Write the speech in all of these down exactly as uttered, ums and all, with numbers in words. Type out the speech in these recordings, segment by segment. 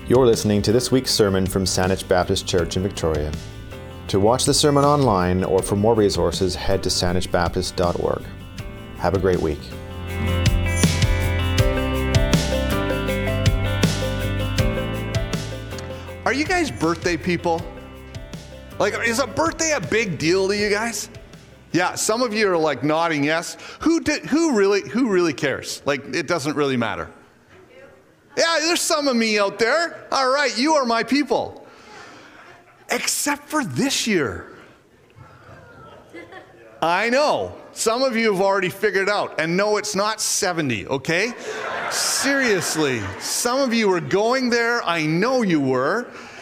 You're listening to this week's sermon from Saanich Baptist Church in Victoria. To watch the sermon online or for more resources, head to saanich baptist dot org. Have a great week. Are you guys birthday people? Like, is a birthday a big deal to you guys? Yeah, some of you are like nodding yes. Who did, who really who really cares? Like, it doesn't really matter. Yeah, there's some of me out there. All right, you are my people. Except for this year. I know. Some of you have already figured it out. And no, it's not seventy, okay? Seriously. Some of you were going there. I know you were.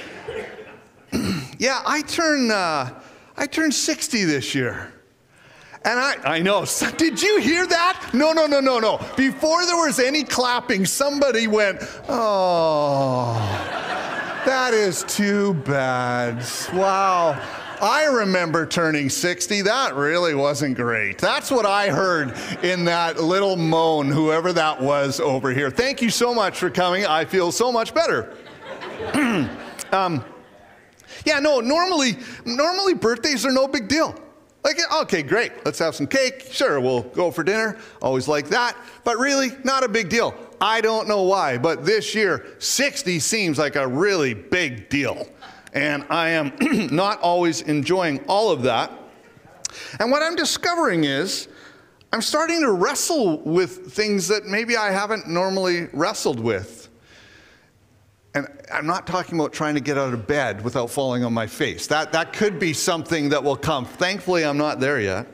Yeah, I turn uh, I turned sixty this year. And I, I know, so, did you hear that? No, no, no, no, no. Before there was any clapping, somebody went, oh, that is too bad. Wow. I remember turning sixty. That really wasn't great. That's what I heard in that little moan, whoever that was over here. Thank you so much for coming. I feel so much better. um, yeah, no, normally, normally birthdays are no big deal. Like, okay, great, let's have some cake. Sure, we'll go for dinner. Always like that. But really, not a big deal. I don't know why, but this year, sixty seems like a really big deal. And I am not always enjoying all of that. And what I'm discovering is, I'm starting to wrestle with things that maybe I haven't normally wrestled with. And I'm not talking about trying to get out of bed without falling on my face. That, that could be something that will come. Thankfully, I'm not there yet.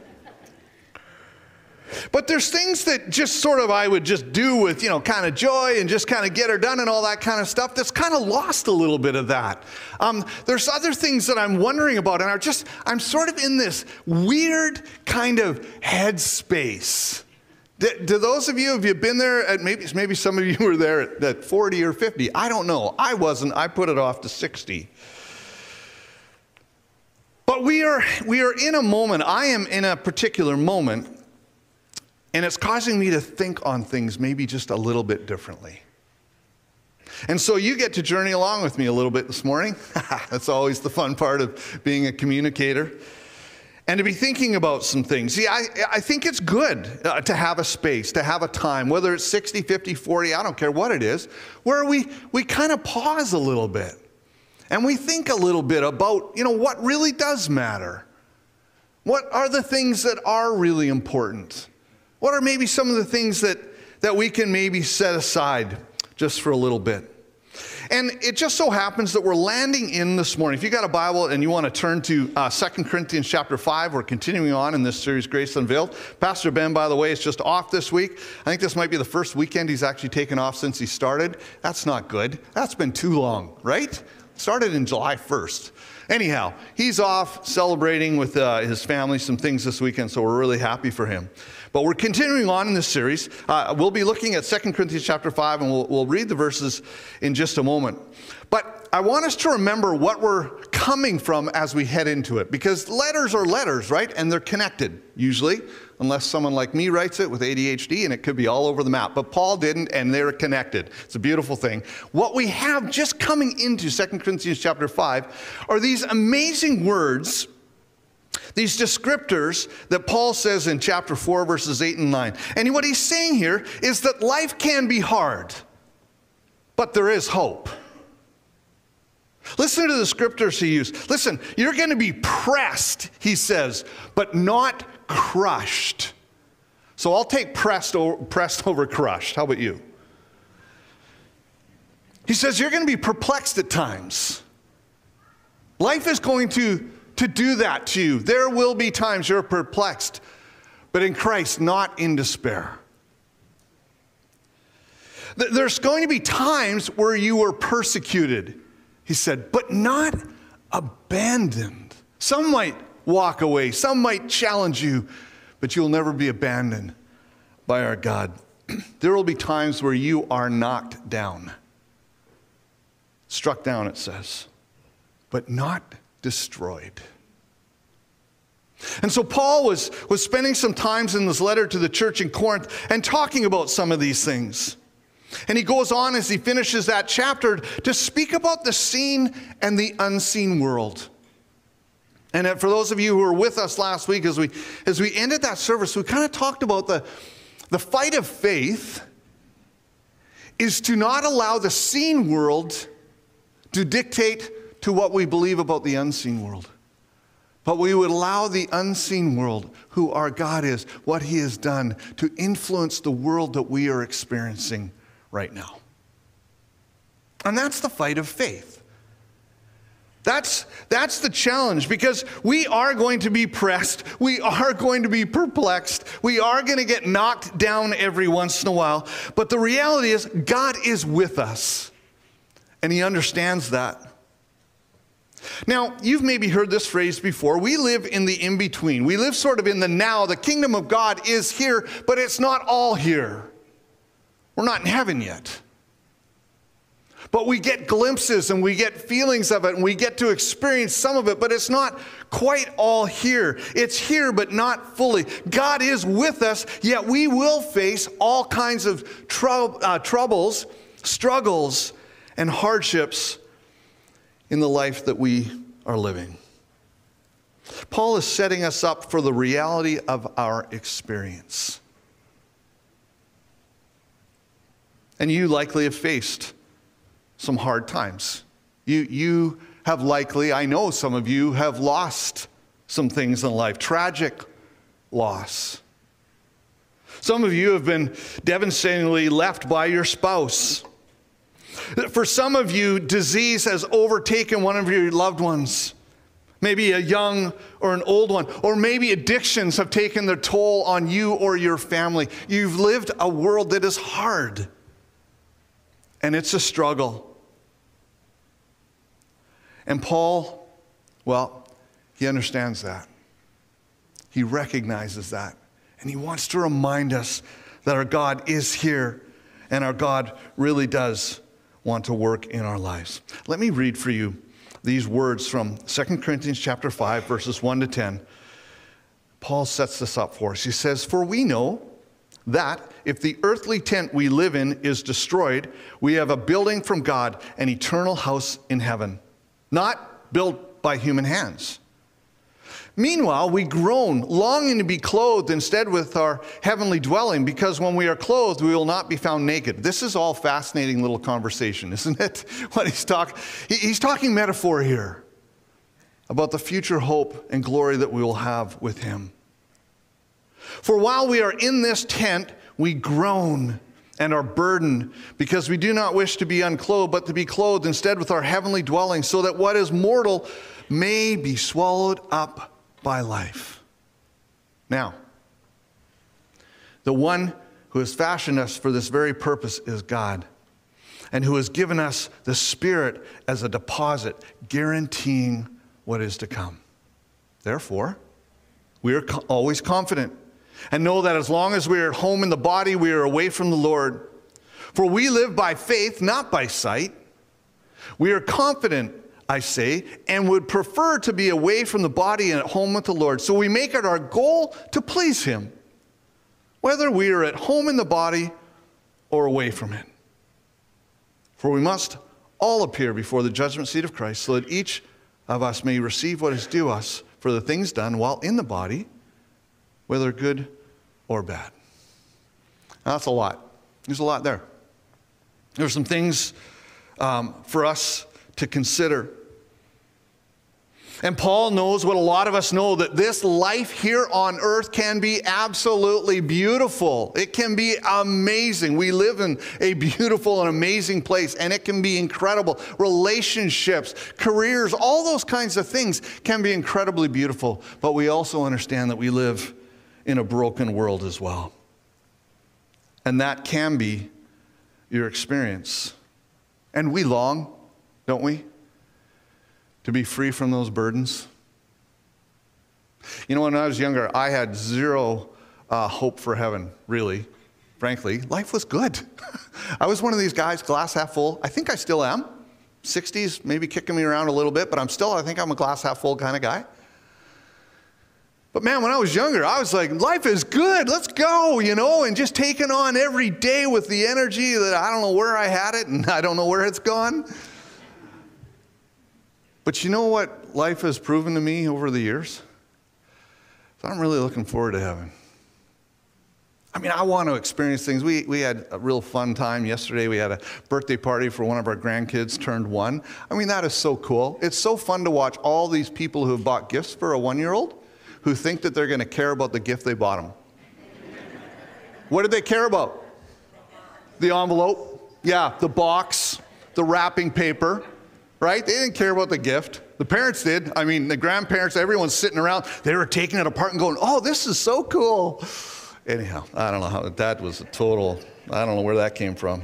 But there's things that just sort of I would just do with, you know, kind of joy and just kind of get her done and all that kind of stuff. That's kind of lost a little bit of that. Um, there's other things that I'm wondering about, and I'm just, I'm sort of in this weird kind of headspace. Do, do those of you, have you been there at, maybe, maybe some of you were there at, at forty or fifty. I don't know. I wasn't. I put it off to sixty. But we are, we are in a moment. I am in a particular moment, and it's causing me to think on things maybe just a little bit differently. And so you get to journey along with me a little bit this morning. That's always the fun part of being a communicator. And to be thinking about some things. See, I, I think it's good uh, to have a space, to have a time, whether it's sixty, fifty, forty, I don't care what it is, where we, we kind of pause a little bit. And we think a little bit about, you know, what really does matter. What are the things that are really important? What are maybe some of the things that, that we can maybe set aside just for a little bit? And it just so happens that we're landing in this morning. If you got a Bible and you want to turn to uh, Second Corinthians chapter five, we're continuing on in this series, Grace Unveiled. Pastor Ben, by the way, is just off this week. I think this might be the first weekend he's actually taken off since he started. That's not good. That's been too long, right? Started in July first. Anyhow, he's off celebrating with uh, his family some things this weekend, so we're really happy for him. But we're continuing on in this series. Uh, we'll be looking at Second Corinthians chapter five, and we'll, we'll read the verses in just a moment. But I want us to remember what we're coming from as we head into it, because letters are letters, right? And they're connected, usually, unless someone like me writes it with A D H D, and it could be all over the map. But Paul didn't, and they're connected. It's a beautiful thing. What we have just coming into Second Corinthians chapter five are these amazing words, these descriptors that Paul says in chapter four, verses eight and nine. And what he's saying here is that life can be hard, but there is hope. Listen to the scriptures he used. Listen, you're going to be pressed, he says, but not crushed. So I'll take pressed over, pressed over crushed. How about you? He says you're going to be perplexed at times. Life is going to to do that to you. There will be times you're perplexed, but in Christ, not in despair. There's going to be times where you were persecuted, he said, but not abandoned. Some might walk away, some might challenge you, but you'll never be abandoned by our God. There will be times where you are knocked down. Struck down, it says, but not destroyed. And so Paul was, was spending some times in this letter to the church in Corinth and talking about some of these things. And he goes on as he finishes that chapter to speak about the seen and the unseen world. And for those of you who were with us last week, as we as we ended that service, we kind of talked about the, the fight of faith is to not allow the seen world to dictate to what we believe about the unseen world. But we would allow the unseen world, who our God is, what he has done, to influence the world that we are experiencing right now. And that's the fight of faith. That's, that's the challenge, because we are going to be pressed. We are going to be perplexed. We are going to get knocked down every once in a while. But the reality is, God is with us, and he understands that. Now, you've maybe heard this phrase before. We live in the in-between. We live sort of in the now. The kingdom of God is here, but it's not all here. We're not in heaven yet. But we get glimpses and we get feelings of it and we get to experience some of it, but it's not quite all here. It's here, but not fully. God is with us, yet we will face all kinds of trou- uh, troubles, struggles, and hardships in the life that we are living. Paul is setting us up for the reality of our experience. And you likely have faced some hard times. You, you have likely, I know some of you have lost some things in life, tragic loss. Some of you have been devastatingly left by your spouse. For some of you, disease has overtaken one of your loved ones. Maybe a young or an old one. Or maybe addictions have taken their toll on you or your family. You've lived a world that is hard. And it's a struggle. And Paul, well, he understands that. He recognizes that. And he wants to remind us that our God is here and our God really does want to work in our lives. Let me read for you these words from Second Corinthians chapter five, verses one to ten. Paul sets this up for us. He says, "For we know that if the earthly tent we live in is destroyed, we have a building from God, an eternal house in heaven, not built by human hands. Meanwhile, we groan, longing to be clothed instead with our heavenly dwelling, because when we are clothed, we will not be found naked." This is all fascinating little conversation, isn't it? What he's talking, he's talking metaphor here about the future hope and glory that we will have with him. "For while we are in this tent, we groan and are burdened, because we do not wish to be unclothed, but to be clothed instead with our heavenly dwelling, so that what is mortal may be swallowed up by life." Now, the one who has fashioned us for this very purpose is God, and who has given us the Spirit as a deposit, guaranteeing what is to come. Therefore, we are co- always confident and know that as long as we are at home in the body, we are away from the Lord. For we live by faith, not by sight. We are confident, I say, and would prefer to be away from the body and at home with the Lord. So we make it our goal to please him, whether we are at home in the body or away from it. For we must all appear before the judgment seat of Christ, so that each of us may receive what is due us for the things done while in the body, whether good or bad. Now, that's a lot. There's a lot there. There's some things um, for us to consider. And Paul knows what a lot of us know, that this life here on earth can be absolutely beautiful. It can be amazing. We live in a beautiful and amazing place, and it can be incredible. Relationships, careers, all those kinds of things can be incredibly beautiful. But we also understand that we live in a broken world as well. And that can be your experience. And we long, don't we, to be free from those burdens? You know, when I was younger, I had zero uh, hope for heaven, really. Frankly, life was good. I was one of these guys, glass half full. I think I still am. sixties, maybe kicking me around a little bit, but I'm still, I think I'm a glass half full kind of guy. But man, when I was younger, I was like, life is good, let's go, you know, and just taking on every day with the energy that I don't know where I had it and I don't know where it's gone. But you know what life has proven to me over the years? I'm really looking forward to heaven. I mean, I want to experience things. We we had a real fun time yesterday. We had a birthday party for one of our grandkids, turned one. I mean, that is so cool. It's so fun to watch all these people who have bought gifts for a one-year-old who think that they're going to care about the gift they bought them. What did they care about? The envelope. Yeah, the box, the wrapping paper, right? They didn't care about the gift. The parents did. I mean, the grandparents, everyone's sitting around. They were taking it apart and going, oh, this is so cool. Anyhow, I don't know how, that was a total, I don't know where that came from.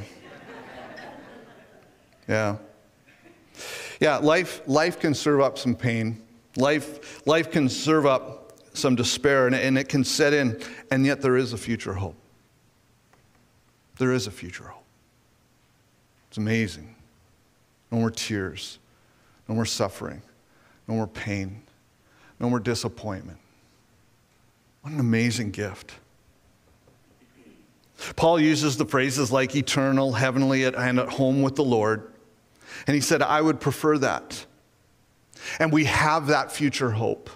Yeah. Yeah, life, life can serve up some pain. Life, life can serve up some despair, and, and it can set in, and yet there is a future hope. There is a future hope. It's amazing. No more tears, no more suffering, no more pain, no more disappointment. What an amazing gift. Paul uses the phrases like eternal, heavenly, and at home with the Lord. And he said, I would prefer that. And we have that future hope.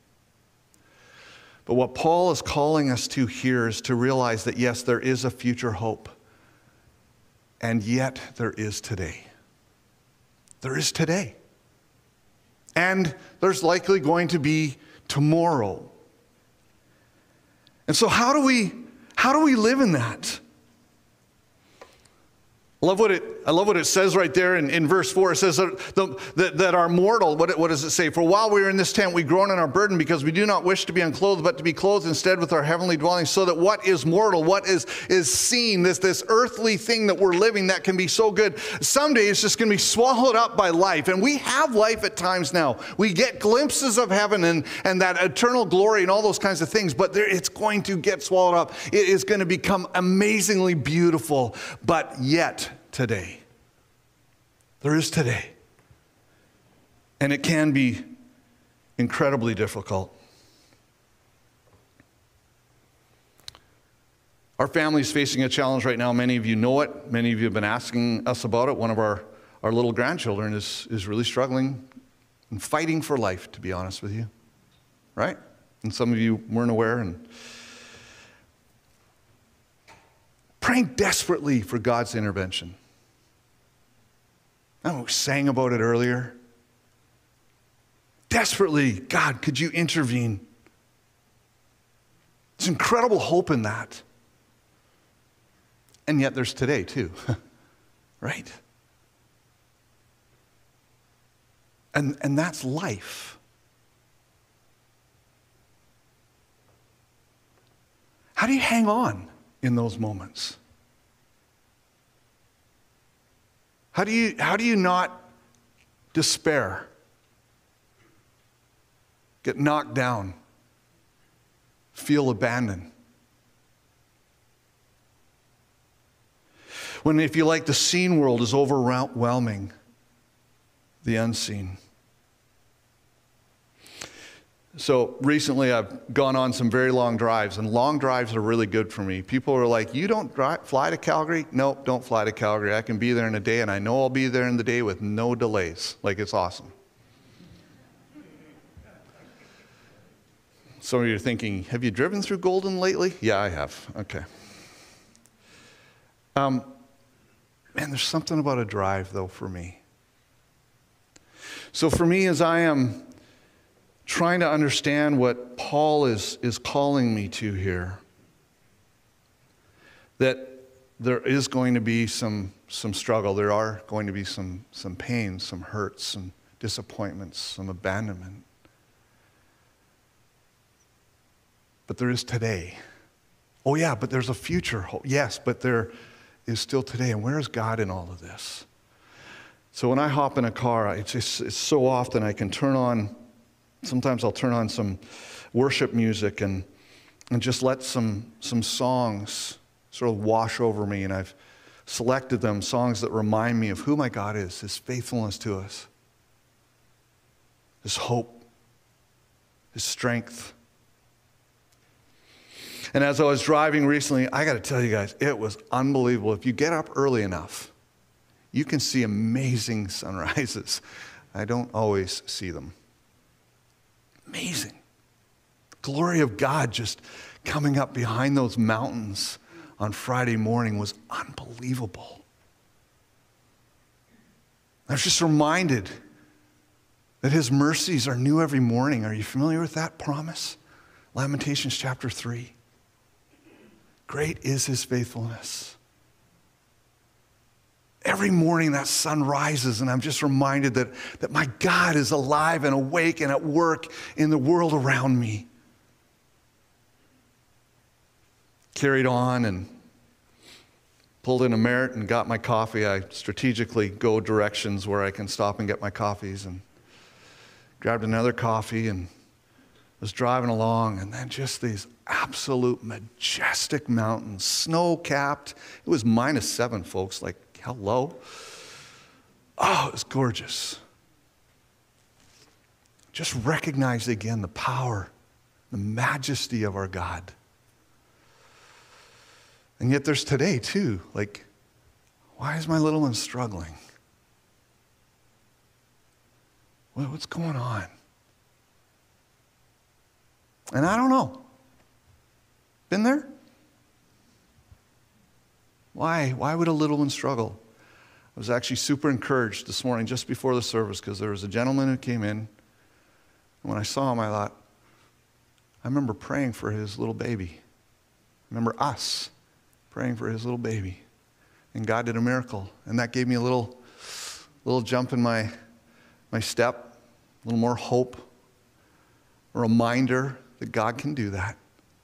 But what Paul is calling us to here is to realize that, yes, there is a future hope. And yet there is today. There is today. And there's likely going to be tomorrow. And so how do we, how do we live in that? I love what it, I love what it says right there in, in verse four. It says that, the, that, that our mortal, what, what does it say? For while we are in this tent, we groan in our burden because we do not wish to be unclothed, but to be clothed instead with our heavenly dwelling, so that what is mortal, what is, is seen, this, this earthly thing that we're living that can be so good, someday it's just going to be swallowed up by life. And we have life at times now. We get glimpses of heaven and, and that eternal glory and all those kinds of things, but there, it's going to get swallowed up. It is going to become amazingly beautiful, but yet today. There is today. And it can be incredibly difficult. Our family is facing a challenge right now. Many of you know it. Many of you have been asking us about it. One of our, our little grandchildren is, is really struggling and fighting for life, to be honest with you. Right? And some of you weren't aware. And praying desperately for God's intervention. I know we sang about it earlier. Desperately, God, could you intervene? There's incredible hope in that. And yet there's today too, right? And, and that's life. How do you hang on in those moments? How do you, how do you not despair? Get knocked down? Feel abandoned? When, if you like, the seen world is overwhelming the unseen. So recently I've gone on some very long drives, and long drives are really good for me. People are like, you don't drive, fly to Calgary? Nope, don't fly to Calgary. I can be there in a day, and I know I'll be there in the day with no delays. Like, it's awesome. Some of you are thinking, have you driven through Golden lately? Yeah, I have. Okay. Um, man, there's something about a drive, though, for me. So for me, as I am trying to understand what Paul is, is calling me to here, that there is going to be some, some struggle. There are going to be some, some pain, some hurts, some disappointments, some abandonment. But there is today. Oh yeah, but there's a future hope. Yes, but there is still today. And where is God in all of this? So when I hop in a car, it's, just, it's so often I can turn on, sometimes I'll turn on some worship music and, and just let some, some songs sort of wash over me. And I've selected them, songs that remind me of who my God is, His faithfulness to us, His hope, His strength, And as I was driving recently, I got to tell you guys, it was unbelievable. If you get up early enough, you can see amazing sunrises. I don't always see them. Amazing. Glory of God just coming up behind those mountains on Friday morning was unbelievable. I was just reminded that his mercies are new every morning. Are you familiar with that promise? Lamentations chapter three. Great is his faithfulness. Every morning that sun rises and I'm just reminded that, that my God is alive and awake and at work in the world around me. Carried on and pulled in a Merit and got my coffee. I strategically go directions where I can stop and get my coffees, and grabbed another coffee and was driving along, and then just these absolute majestic mountains, snow-capped. It was minus seven, folks, like hello. Oh, it was gorgeous. Just recognize again the power, the majesty of our God. And yet there's today too, like, why is my little one struggling? Well, what's going on? And I don't know. Been there? Why? Why would a little one struggle? I was actually super encouraged this morning just before the service because there was a gentleman who came in. And when I saw him, I thought, I remember praying for his little baby. I remember us praying for his little baby. And God did a miracle. And that gave me a little, little jump in my, my step, a little more hope, a reminder that God can do that.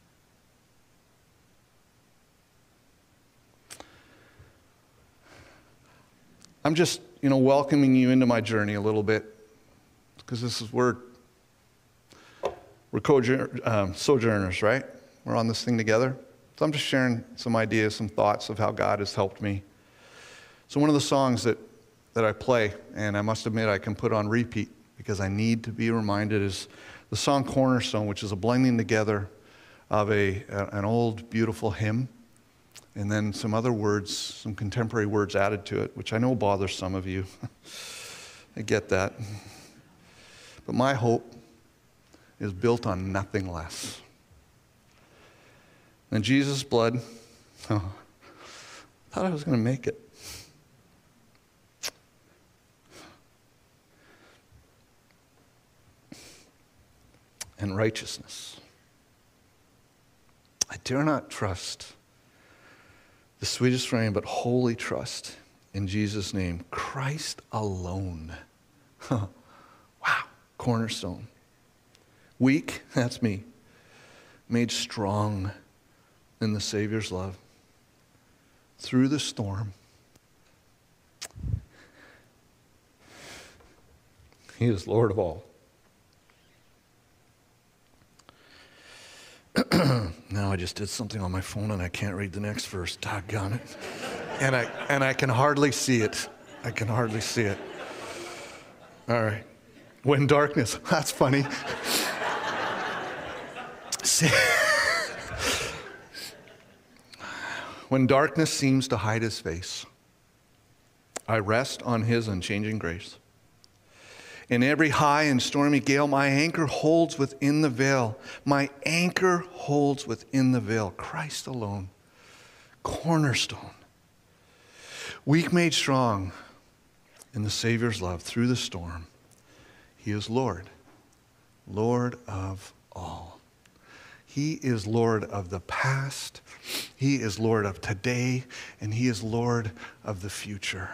I'm just, you know, welcoming you into my journey a little bit, because this is where we're co- um, sojourners, right? We're on this thing together. So I'm just sharing some ideas, some thoughts of how God has helped me. So one of the songs that, that I play, and I must admit I can put on repeat because I need to be reminded, is the song Cornerstone, which is a blending together of a, an old, beautiful hymn, and then some other words, some contemporary words added to it, which I know bothers some of you. I get that. But my hope is built on nothing less than Jesus' blood. Oh, I thought I was going to make it. And righteousness. I dare not trust the sweetest frame, but wholly trust in Jesus' name. Christ alone. Wow. Cornerstone. Weak, that's me. Made strong in the Savior's love. Through the storm. He is Lord of all. Now I just did something on my phone and I can't read the next verse. Doggone it. And I and I can hardly see it. I can hardly see it. All right. When darkness, that's funny. See, when darkness seems to hide his face, I rest on his unchanging grace. In every high and stormy gale, my anchor holds within the veil. My anchor holds within the veil. Christ alone, cornerstone. Weak made strong in the Savior's love through the storm. He is Lord, Lord of all. He is Lord of the past. He is Lord of today, and he is Lord of the future.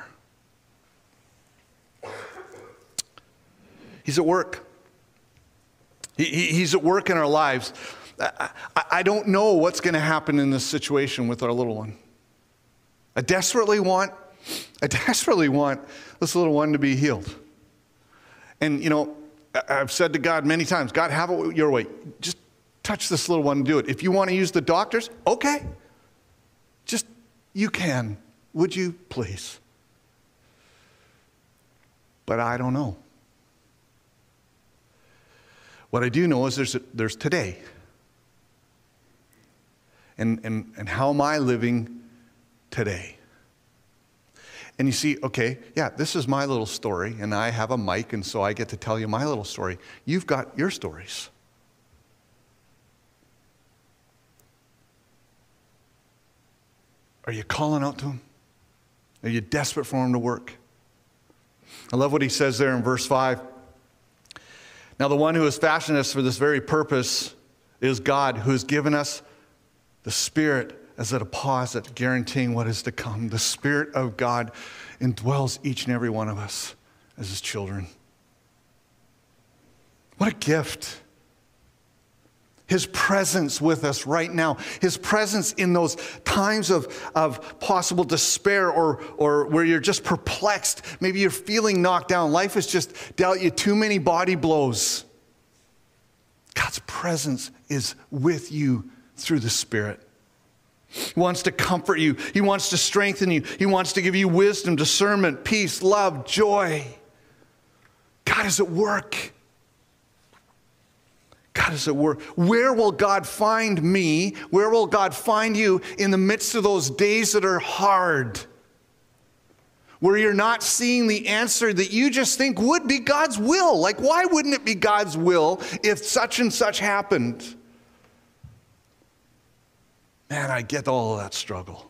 He's at work. He, he, he's at work in our lives. I, I, I don't know what's going to happen in this situation with our little one. I desperately want, I desperately want this little one to be healed. And, you know, I've said to God many times, God, have it your way. Just touch this little one and do it. If you want to use the doctors, okay. Just, you can. Would you please? But I don't know. What I do know is there's, a, there's today. And, and, and how am I living today? And you see, okay, yeah, this is my little story, and I have a mic, and so I get to tell you my little story. You've got your stories. Are you calling out to him? Are you desperate for him to work? I love what he says there in verse five. Now the one who has fashioned us for this very purpose is God, who has given us the Spirit as a deposit, guaranteeing what is to come. The Spirit of God indwells each and every one of us as his children. What a gift. His presence with us right now. His presence in those times of, of possible despair or, or where you're just perplexed. Maybe you're feeling knocked down. Life has just dealt you too many body blows. God's presence is with you through the Spirit. He wants to comfort you. He wants to strengthen you. He wants to give you wisdom, discernment, peace, love, joy. God is at work. God is at work. Where will God find me? Where will God find you in the midst of those days that are hard? Where you're not seeing the answer that you just think would be God's will. Like, why wouldn't it be God's will if such and such happened? Man, I get all of that struggle.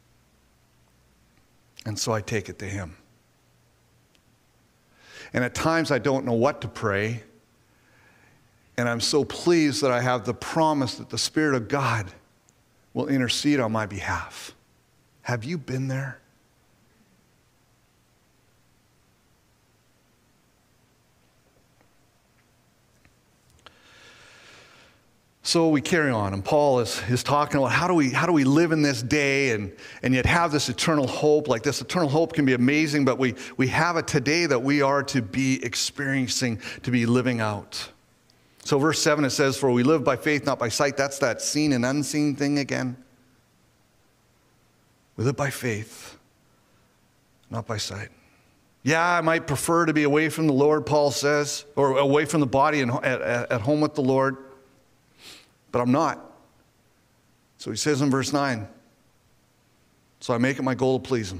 And so I take it to him. And at times I don't know what to pray. And I'm so pleased that I have the promise that the Spirit of God will intercede on my behalf. Have you been there? So we carry on, and Paul is, is talking about how do we how do we live in this day and, and yet have this eternal hope. Like, this eternal hope can be amazing, but we, we have it today that we are to be experiencing, to be living out. So verse seven, it says, for we live by faith, not by sight. That's that seen and unseen thing again. We live by faith, not by sight. Yeah, I might prefer to be away from the Lord, Paul says, or away from the body and at, at home with the Lord, but I'm not. So he says in verse nine, so I make it my goal to please him.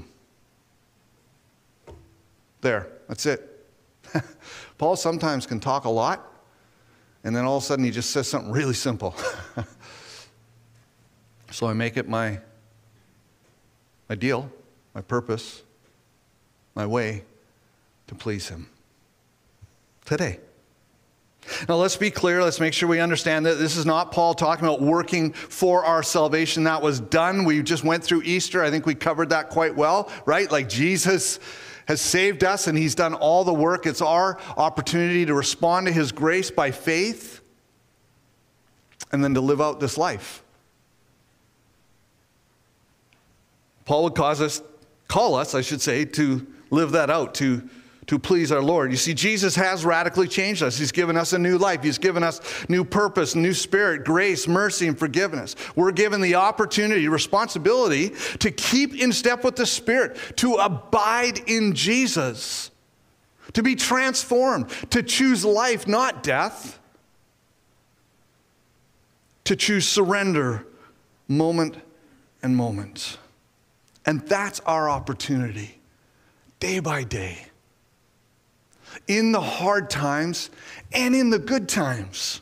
There, that's it. Paul sometimes can talk a lot, and then all of a sudden he just says something really simple. So I make it my, my deal, my purpose, my way to please him. Today. Now let's be clear, let's make sure we understand that this is not Paul talking about working for our salvation. That was done. We just went through Easter. I think we covered that quite well, right? Like, Jesus has saved us and he's done all the work. It's our opportunity to respond to his grace by faith and then to live out this life. Paul would cause us, call us, I should say, to live that out, to, to please our Lord. You see, Jesus has radically changed us. He's given us a new life. He's given us new purpose, new spirit, grace, mercy, and forgiveness. We're given the opportunity, responsibility to keep in step with the Spirit, to abide in Jesus, to be transformed, to choose life, not death, to choose surrender moment and moment. And that's our opportunity, day by day, in the hard times and in the good times.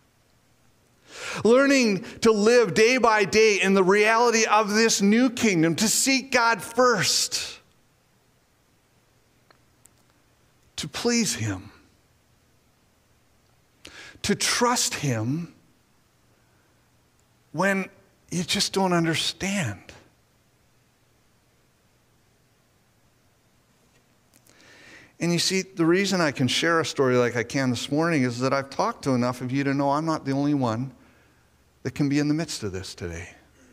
Learning to live day by day in the reality of this new kingdom, to seek God first, to please him, to trust him when you just don't understand. And you see, the reason I can share a story like I can this morning is that I've talked to enough of you to know I'm not the only one that can be in the midst of this today.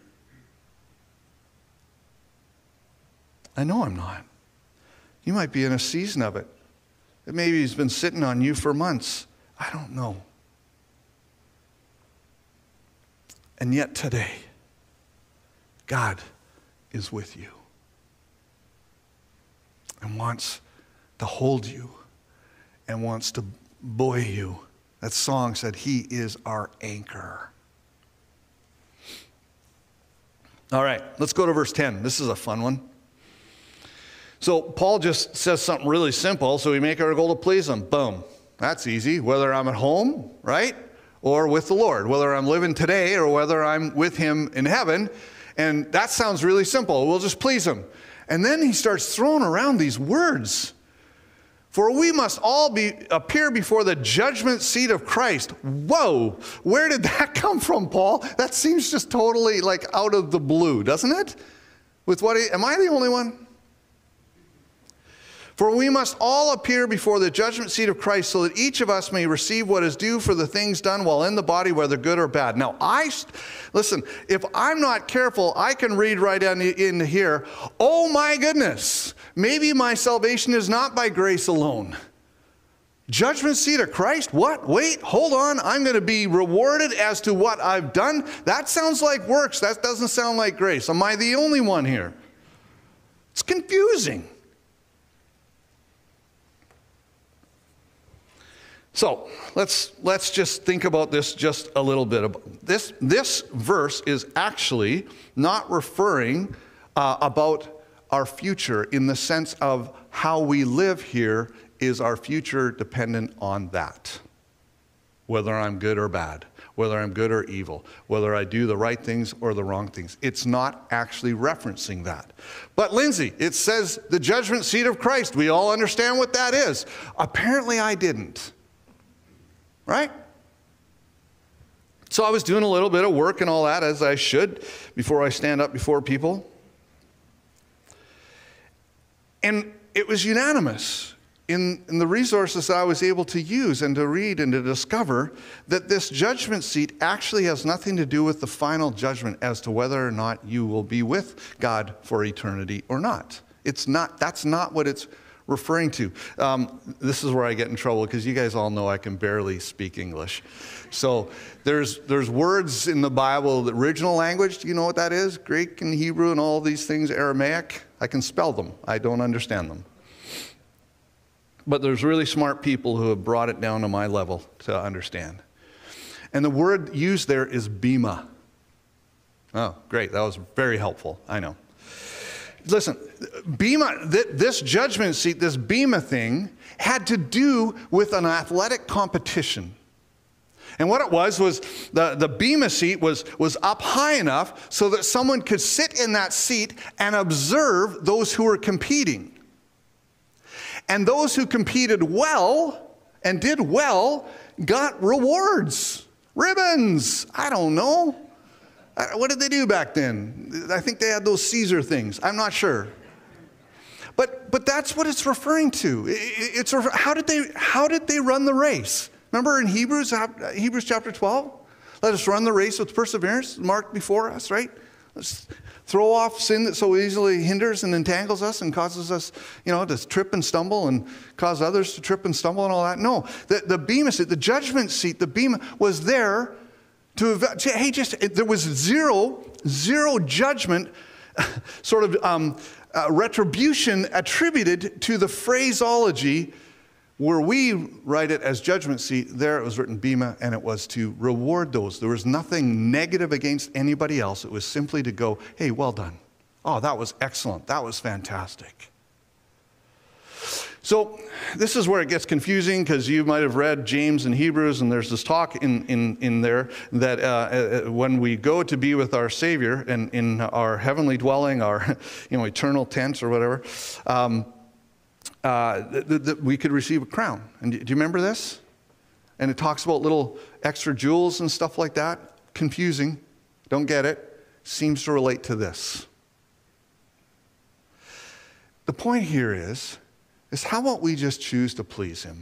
I know I'm not. You might be in a season of it. It maybe has been sitting on you for months. I don't know. And yet today, God is with you and wants to hold you and wants to buoy you. That song said, he is our anchor. All right, let's go to verse ten. This is a fun one. So Paul just says something really simple, so we make our goal to please him. Boom. That's easy. Whether I'm at home, right, or with the Lord, whether I'm living today or whether I'm with him in heaven. And that sounds really simple. We'll just please him. And then he starts throwing around these words. For we must all be appear before the judgment seat of Christ. Whoa, where did that come from, Paul? That seems just totally like out of the blue, doesn't it? With what? He, am I the only one? For we must all appear before the judgment seat of Christ so that each of us may receive what is due for the things done while in the body, whether good or bad. Now, I, listen, if I'm not careful, I can read right into here, oh my goodness, maybe my salvation is not by grace alone. Judgment seat of Christ? What? Wait, hold on. I'm going to be rewarded as to what I've done? That sounds like works. That doesn't sound like grace. Am I the only one here? It's confusing. So let's let's just think about this just a little bit. This this verse is actually not referring uh, about our future in the sense of how we live here is our future dependent on that. Whether I'm good or bad, whether I'm good or evil, whether I do the right things or the wrong things. It's not actually referencing that. But Lindsay, it says the judgment seat of Christ. We all understand what that is. Apparently I didn't. Right? So I was doing a little bit of work and all that, as I should, before I stand up before people. And it was unanimous in, in the resources that I was able to use and to read and to discover that this judgment seat actually has nothing to do with the final judgment as to whether or not you will be with God for eternity or not. It's not, that's not what it's referring to. Um, this is where I get in trouble because you guys all know I can barely speak English. So there's there's words in the Bible, the original language, do you know what that is? Greek and Hebrew and all these things, Aramaic. I can spell them. I don't understand them. But there's really smart people who have brought it down to my level to understand. And the word used there is bema. Oh, great. That was very helpful. I know. Listen, bema, this judgment seat, this bema thing, had to do with an athletic competition. And what it was, was the, the bema seat was, was up high enough so that someone could sit in that seat and observe those who were competing. And those who competed well and did well got rewards, ribbons, I don't know. What did they do back then? I think they had those Caesar things. I'm not sure. But but that's what it's referring to. It's how did they how did they run the race? Remember in Hebrews Hebrews chapter twelve? Let us run the race with perseverance marked before us, right? Let's throw off sin that so easily hinders and entangles us and causes us, you know, to trip and stumble and cause others to trip and stumble and all that. No, the, the bema seat, the judgment seat, the bema was there to, hey, just, there was zero, zero judgment, sort of um, uh, retribution attributed to the phraseology where we write it as judgment seat. There it was written bema, and it was to reward those. There was nothing negative against anybody else. It was simply to go, hey, well done. Oh, that was excellent. That was fantastic. So this is where it gets confusing because you might have read James and Hebrews, and there's this talk in, in, in there that uh, when we go to be with our Savior and in our heavenly dwelling, our you know eternal tent or whatever, um, uh, th- th- we could receive a crown. And do you remember this? And it talks about little extra jewels and stuff like that. Confusing. Don't get it. Seems to relate to this. The point here is, is how about we just choose to please him?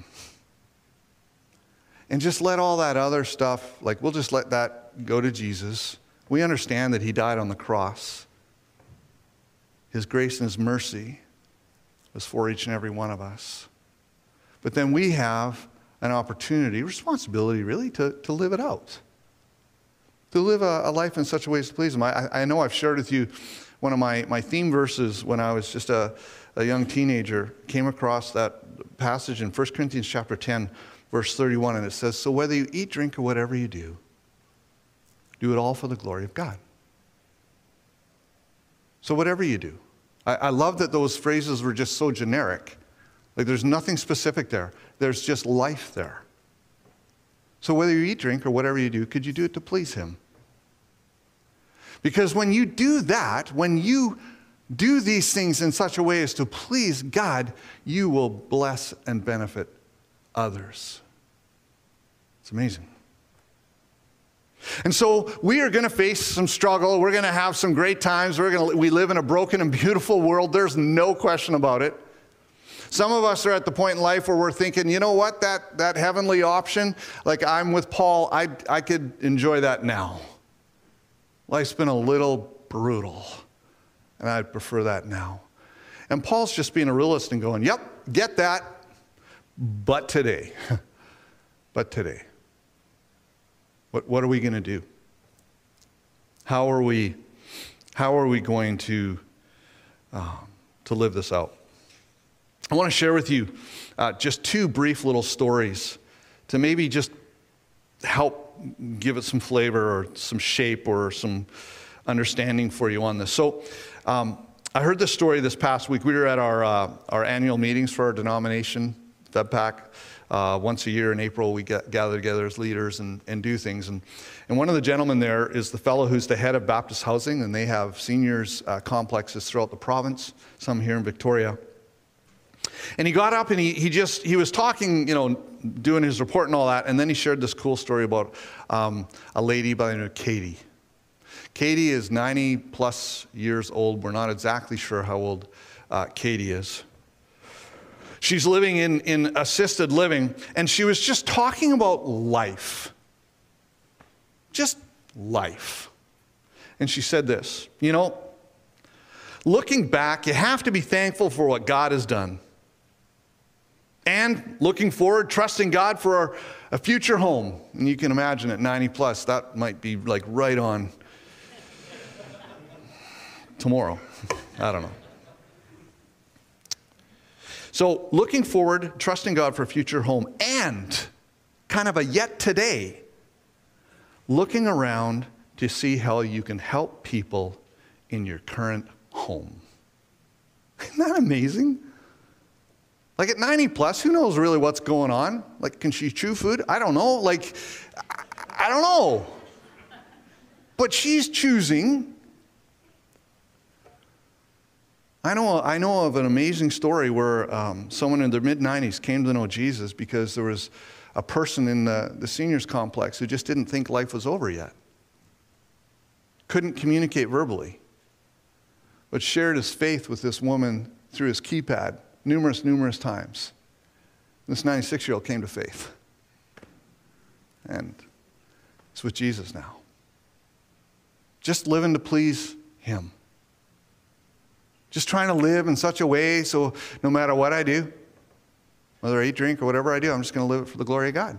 And just let all that other stuff, like we'll just let that go to Jesus. We understand that he died on the cross. His grace and his mercy was for each and every one of us. But then we have an opportunity, responsibility really, to, to live it out. To live a, a life in such a way as to please him. I, I know I've shared with you one of my, my theme verses when I was just a, a young teenager, came across that passage in First Corinthians chapter ten, verse thirty-one, and it says, so whether you eat, drink, or whatever you do, do it all for the glory of God. So whatever you do. I, I love that those phrases were just so generic. Like there's nothing specific there. There's just life there. So whether you eat, drink, or whatever you do, could you do it to please him? Because when you do that, when you do these things in such a way as to please God, you will bless and benefit others. It's amazing. And so we are going to face some struggle. We're going to have some great times. We're going to, we live in a broken and beautiful world. There's no question about it. Some of us are at the point in life where we're thinking, you know what, that, that heavenly option, like I'm with Paul, I, I could enjoy that now. Life's been a little brutal, and I'd prefer that now. And Paul's just being a realist and going, yep, get that, but today. But today. What, what are we going to do? How are we, how are we going to, uh, to live this out? I want to share with you uh, just two brief little stories to maybe just help give it some flavor or some shape or some understanding for you on this. So um, I heard this story this past week. We were at our, uh, our annual meetings for our denomination, FedPAC. Uh, once a year in April, we get, gather together as leaders and, and do things. And, and one of the gentlemen there is the fellow who's the head of Baptist Housing, and they have seniors uh, complexes throughout the province, some here in Victoria. And he got up and he, he just, he was talking, you know, doing his report and all that, and then he shared this cool story about um, a lady by the name of Katie. Katie is ninety plus years old. We're not exactly sure how old uh, Katie is. She's living in, in assisted living, and she was just talking about life. Just life. And she said this, you know, looking back, you have to be thankful for what God has done. And looking forward, trusting God for our, a future home. And you can imagine at ninety plus, that might be like right on tomorrow. I don't know. So looking forward, trusting God for a future home, and kind of a yet today, looking around to see how you can help people in your current home. Isn't that amazing? Like at ninety plus, who knows really what's going on? Like, can she chew food? I don't know. Like, I, I don't know. But she's choosing. I know, I know of an amazing story where um, someone in their mid nineties came to know Jesus because there was a person in the, the seniors complex who just didn't think life was over yet. Couldn't communicate verbally, but shared his faith with this woman through his keypad numerous, numerous times. This ninety-six-year-old came to faith. And is with Jesus now. Just living to please him. Just trying to live in such a way so no matter what I do, whether I eat, drink, or whatever I do, I'm just going to live it for the glory of God.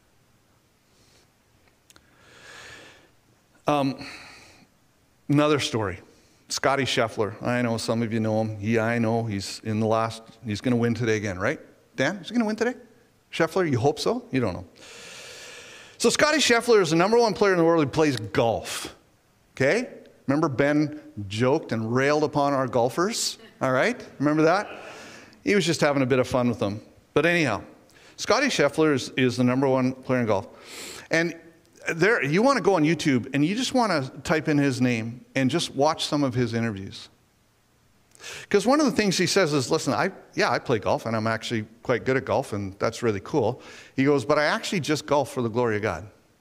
Um, another story. Scotty Scheffler. I know some of you know him. Yeah, I know. He's in the last, he's going to win today again, right? Dan, is he going to win today? Scheffler, you hope so? You don't know. So Scotty Scheffler is the number one player in the world who plays golf. Okay? Remember Ben joked and railed upon our golfers? All right? Remember that? He was just having a bit of fun with them. But anyhow, Scotty Scheffler is, is the number one player in golf. And there, you want to go on YouTube and you just want to type in his name and just watch some of his interviews. Because one of the things he says is, listen, I yeah, I play golf and I'm actually quite good at golf and that's really cool. He goes, but I actually just golf for the glory of God.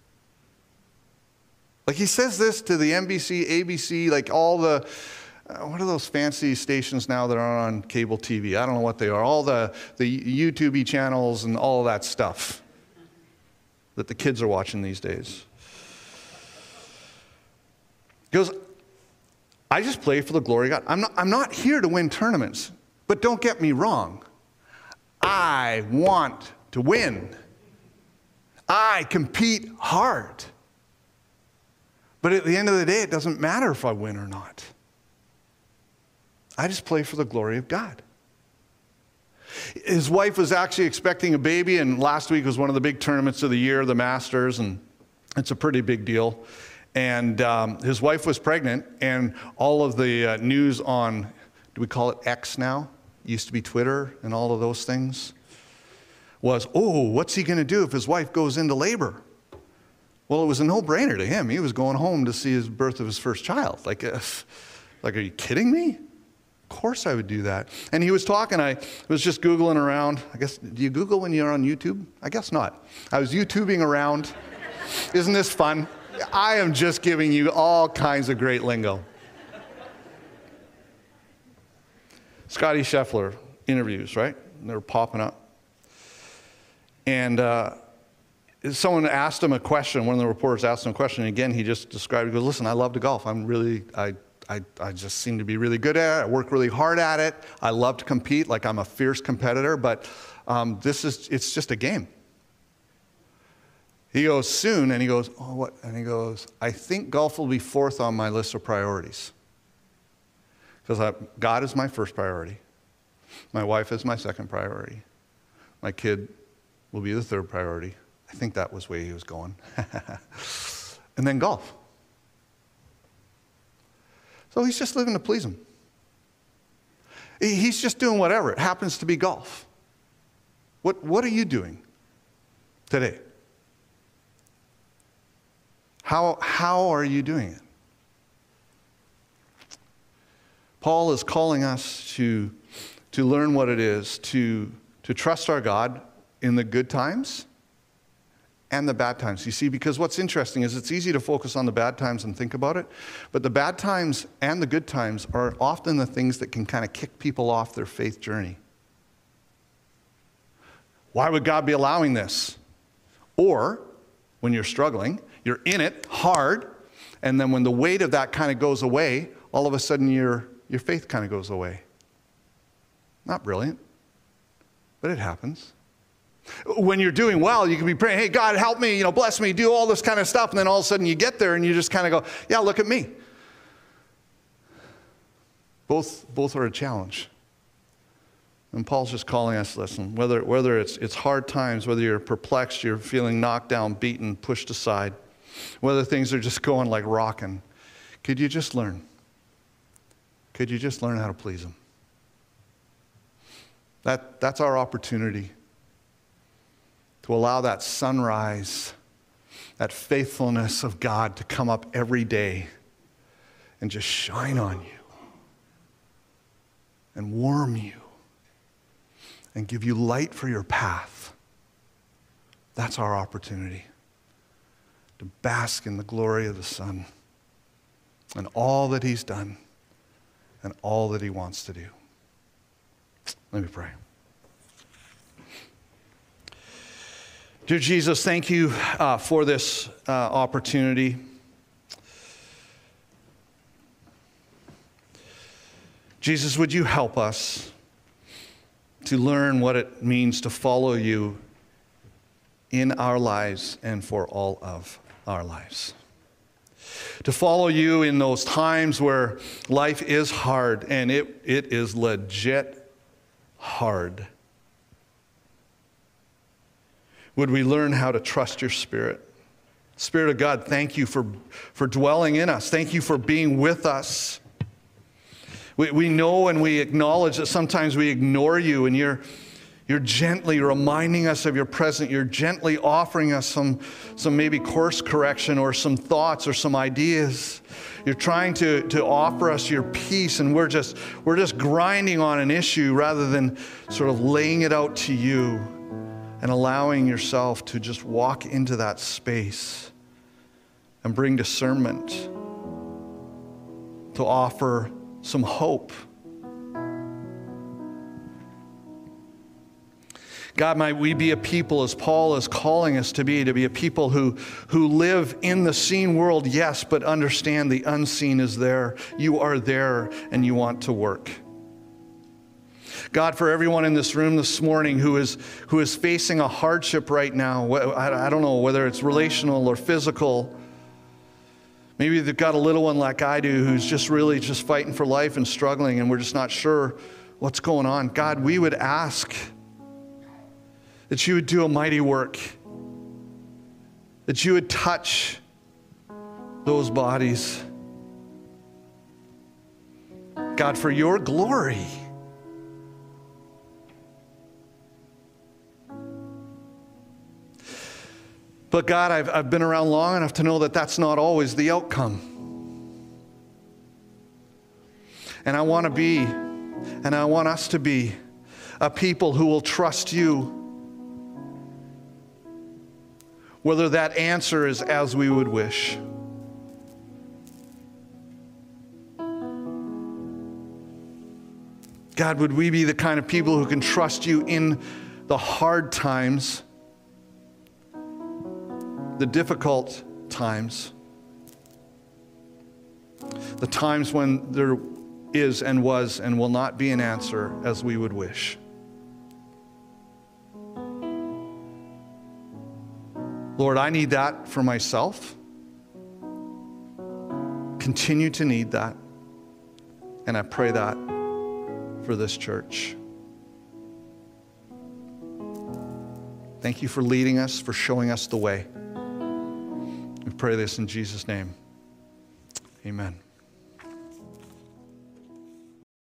Like he says this to the N B C, A B C, like all the, uh, what are those fancy stations now that are on cable T V? I don't know what they are. All the, the YouTube channels and all of that stuff that the kids are watching these days. He goes, I just play for the glory of God. I'm not, I'm not here to win tournaments, but don't get me wrong. I want to win. I compete hard. But at the end of the day, it doesn't matter if I win or not. I just play for the glory of God. His wife was actually expecting a baby, and last week was one of the big tournaments of the year, the Masters, and it's a pretty big deal. And um, his wife was pregnant, and all of the uh, news on, do we call it X now? Used to be Twitter and all of those things, was, oh, what's he going to do if his wife goes into labor? Well, it was a no-brainer to him. He was going home to see his birth of his first child. Like, uh, like, are you kidding me? Of course I would do that. And he was talking, I was just Googling around. I guess, do you Google when you're on YouTube? I guess not. I was YouTubing around. Isn't this fun? I am just giving you all kinds of great lingo. Scotty Scheffler interviews, right? And they're popping up. And uh, someone asked him a question. One of the reporters asked him a question. And again, he just described, he goes, listen, I love to golf. I'm really, I, I, I just seem to be really good at it. I work really hard at it. I love to compete, like I'm a fierce competitor. But um, this is, it's just a game. He goes, soon, and he goes, oh, what? And he goes, I think golf will be fourth on my list of priorities. Because God is my first priority. My wife is my second priority. My kid will be the third priority. I think that was where he was going. And then golf. So he's just living to please him. He's just doing whatever. It happens to be golf. What, what are you doing today? How, how are you doing it? Paul is calling us to, to learn what it is to, to trust our God in the good times and the bad times. You see, because what's interesting is it's easy to focus on the bad times and think about it, but the bad times and the good times are often the things that can kind of kick people off their faith journey. Why would God be allowing this? Or, when you're struggling, you're in it hard, and then when the weight of that kind of goes away, all of a sudden your, your faith kind of goes away. Not brilliant, but it happens. When you're doing well, you can be praying, hey, God, help me, you know, bless me, do all this kind of stuff, and then all of a sudden you get there and you just kind of go, yeah, look at me. Both, both are a challenge. And Paul's just calling us, listen, whether, whether it's, it's hard times, whether you're perplexed, you're feeling knocked down, beaten, pushed aside, whether things are just going like rocking, could you just learn? Could you just learn how to please him? That, that's our opportunity to allow that sunrise, that faithfulness of God to come up every day and just shine on you and warm you and give you light for your path. That's our opportunity to bask in the glory of the sun and all that he's done and all that he wants to do. Let me pray. Dear Jesus, thank you uh, for this uh, opportunity. Jesus, would you help us to learn what it means to follow you in our lives and for all of our lives. To follow you in those times where life is hard, and it, it is legit hard. Would we learn how to trust your Spirit? Spirit of God, thank you for, for dwelling in us. Thank you for being with us. We, we know and we acknowledge that sometimes we ignore you, and you're, you're gently reminding us of your presence. You're gently offering us some, some maybe course correction or some thoughts or some ideas. You're trying to, to offer us your peace, and we're just, we're just grinding on an issue rather than sort of laying it out to you and allowing yourself to just walk into that space and bring discernment, to offer some hope. God, might we be a people, as Paul is calling us to be, to be a people who, who live in the seen world, yes, but understand the unseen is there. You are there, and you want to work. God, for everyone in this room this morning who is, who is facing a hardship right now, I don't know whether it's relational or physical. Maybe they've got a little one like I do who's just really just fighting for life and struggling, and we're just not sure what's going on. God, we would ask that you would do a mighty work, that you would touch those bodies. God, for your glory. But God, I've, I've been around long enough to know that that's not always the outcome. And I want to be, and I want us to be, a people who will trust you, whether that answer is as we would wish. God, would we be the kind of people who can trust you in the hard times, the difficult times, the times when there is and was and will not be an answer as we would wish. Lord, I need that for myself. Continue to need that. And I pray that for this church. Thank you for leading us, for showing us the way. We pray this in Jesus' name. Amen.